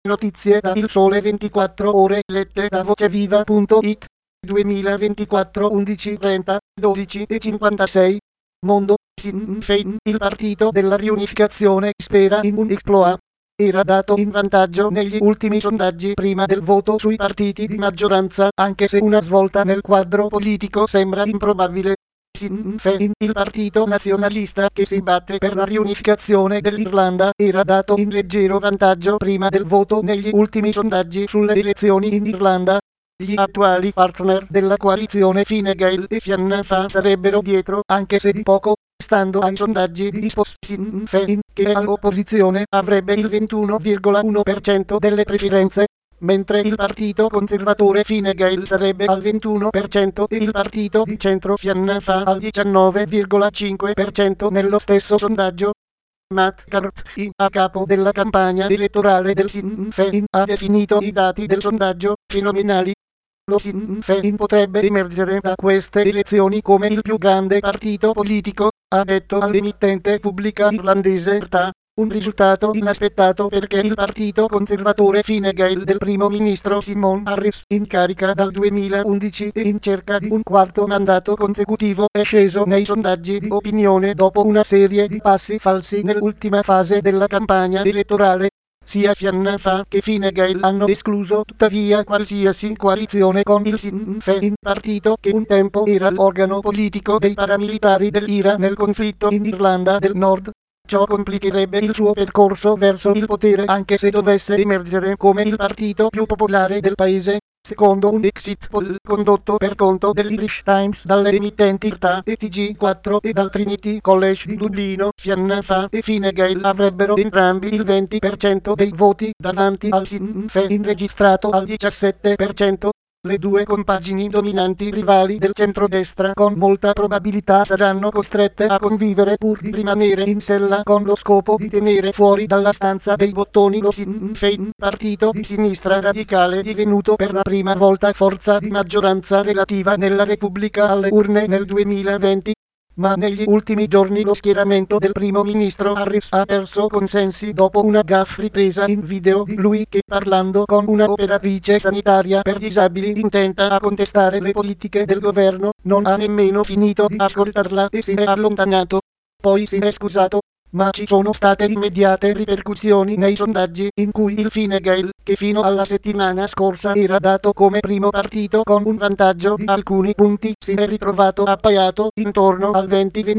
Notizie da Il Sole 24 Ore lette da voceviva.it 2024 11:30 12:56 Mondo. Sinn Féin, il partito della riunificazione, spera in un exploit. Era dato in vantaggio negli ultimi sondaggi prima del voto sui partiti di maggioranza, anche se una svolta nel quadro politico sembra improbabile. Sinn Féin, il partito nazionalista che si batte per la riunificazione dell'Irlanda, era dato in leggero vantaggio prima del voto negli ultimi sondaggi sulle elezioni in Irlanda. Gli attuali partner della coalizione Fine Gael e Fianna Fáil sarebbero dietro, anche se di poco, stando ai sondaggi di Ipsos. Sinn Féin, che è all'opposizione, avrebbe il 21,1% delle preferenze, mentre il partito conservatore Fine Gael sarebbe al 21% e il partito di centro Fianna Fáil al 19,5% nello stesso sondaggio. Matt Carthy, a capo della campagna elettorale del Sinn Féin, ha definito i dati del sondaggio fenomenali. Lo Sinn Féin potrebbe emergere da queste elezioni come il più grande partito politico, ha detto all'emittente pubblica irlandese RTA. Un risultato inaspettato perché il partito conservatore Fine Gael del primo ministro Simon Harris, in carica dal 2011 e in cerca di un quarto mandato consecutivo, è sceso nei sondaggi di opinione dopo una serie di passi falsi nell'ultima fase della campagna elettorale. Sia Fianna Fáil che Fine Gael hanno escluso tuttavia qualsiasi coalizione con il Sinn Féin, partito che un tempo era l'organo politico dei paramilitari dell'IRA nel conflitto in Irlanda del Nord. Ciò complicherebbe il suo percorso verso il potere anche se dovesse emergere come il partito più popolare del paese, secondo un exit poll condotto per conto dell'Irish Times dalle emittenti RTA e TG4 e dal Trinity College di Dublino. Fianna Fáil e Fine Gael avrebbero entrambi il 20% dei voti davanti al Sinn Féin registrato al 17%. Le due compagini dominanti rivali del centrodestra con molta probabilità saranno costrette a convivere pur di rimanere in sella con lo scopo di tenere fuori dalla stanza dei bottoni lo Sinn Féin, partito di sinistra radicale divenuto per la prima volta forza di maggioranza relativa nella Repubblica alle urne nel 2020. Ma negli ultimi giorni lo schieramento del primo ministro Harris ha perso consensi dopo una gaffe ripresa in video di lui che, parlando con una operatrice sanitaria per disabili intenta a contestare le politiche del governo, non ha nemmeno finito di ascoltarla e se ne è allontanato. Poi si è scusato. Ma ci sono state immediate ripercussioni nei sondaggi in cui il Fine Gael, che fino alla settimana scorsa era dato come primo partito con un vantaggio di alcuni punti, si è ritrovato appaiato intorno al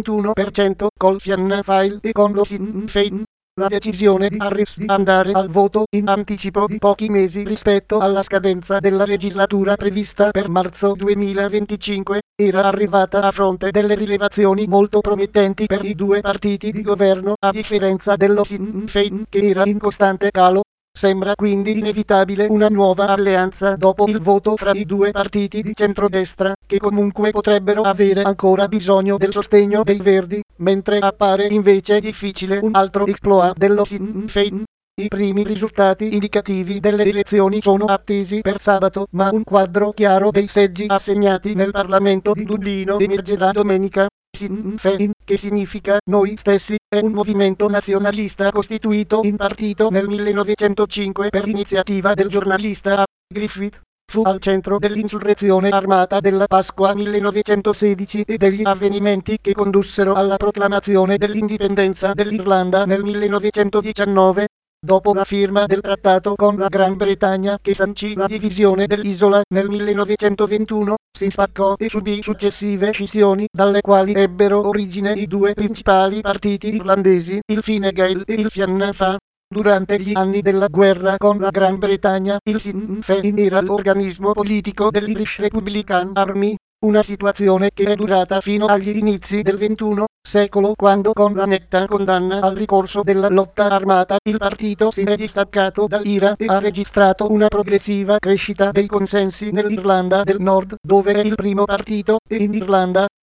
20-21% col Fianna Fáil e con lo Sinn Féin. La decisione di Harris di andare al voto in anticipo di pochi mesi rispetto alla scadenza della legislatura prevista per marzo 2025 era arrivata a fronte delle rilevazioni molto promettenti per i due partiti di governo, a differenza dello Sinn Féin che era in costante calo. Sembra quindi inevitabile una nuova alleanza dopo il voto fra i due partiti di centrodestra, che comunque potrebbero avere ancora bisogno del sostegno dei Verdi, mentre appare invece difficile un altro exploit dello Sinn Féin. I primi risultati indicativi delle elezioni sono attesi per sabato, ma un quadro chiaro dei seggi assegnati nel Parlamento di Dublino emergerà domenica. Sinn Féin, che significa noi stessi, è un movimento nazionalista costituito in partito nel 1905 per iniziativa del giornalista A. Griffith. Fu al centro dell'insurrezione armata della Pasqua 1916 e degli avvenimenti che condussero alla proclamazione dell'indipendenza dell'Irlanda nel 1919. Dopo la firma del trattato con la Gran Bretagna che sancì la divisione dell'isola nel 1921, si spaccò e subì successive scissioni, dalle quali ebbero origine i due principali partiti irlandesi, il Fine Gael e il Fianna Fáil. Durante gli anni della guerra con la Gran Bretagna, il Sinn Féin era l'organismo politico dell'Irish Republican Army, una situazione che è durata fino agli inizi del XXI secolo, quando con la netta condanna al ricorso della lotta armata il partito si è distaccato dall'IRA e ha registrato una progressiva crescita dei consensi nell'Irlanda del Nord, dove è il primo partito, e in Irlanda,